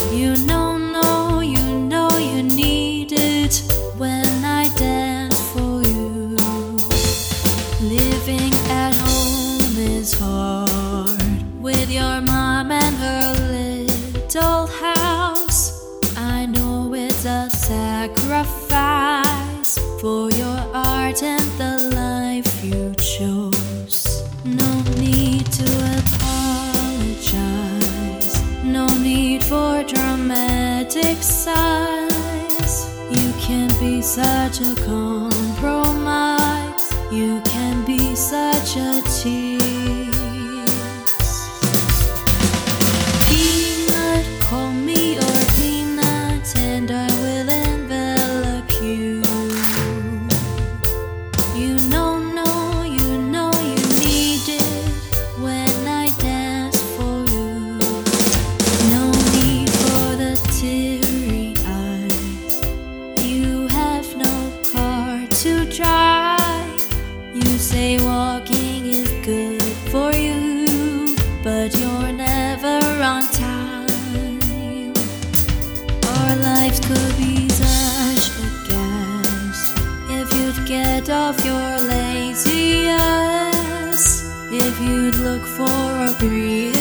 You know you need it when I dance for you. Living at home is hard with your mom and her little house. I know it's a sacrifice for your art and the life you chose. No need to apologize, no need for dramatic sighs. You can be such a compromise, you can be such a tease. Peanut, call me or peanut, and I will envelop you. You know you need it when I dance for you. No need for the teary eyes, you have no car to drive. You say walking is good for you, but you're never on time. Our lives could be such a gas if you'd get off your lazy ass, if you'd look for a real